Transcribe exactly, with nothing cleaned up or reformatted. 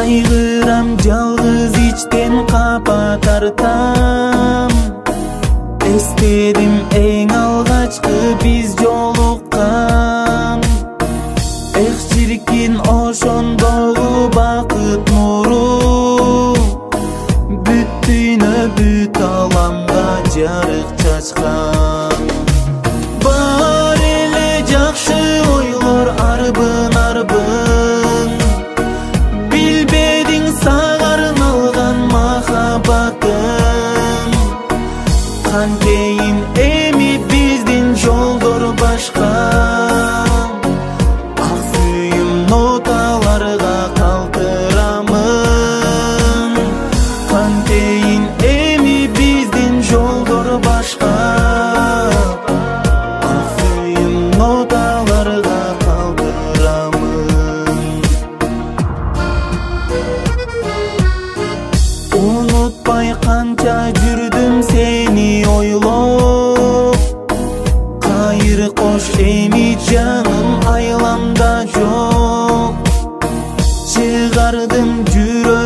Кайгырам жалгыз ичтен капа тартам. Эстедим эң алгачкы биз жолуккан. Эх чиркин ошондогу бакыт нуру, бүттүнө бүт аламга жарык чачкан. Бар эле жакшы ойлор арбын арбын, билбедиң сагарын алган махаббатын. Кантейин эми биздин жолдор башка, ак сүйүм ноталарга калтырамын. Кантейин эми биздин жолдор башка, ак сүйүм ноталарга калтырамын. Унутпай канча жүрдүм сени ойлоп, кайыр кош эми жаным айламда жок. Чыгардым жүрөк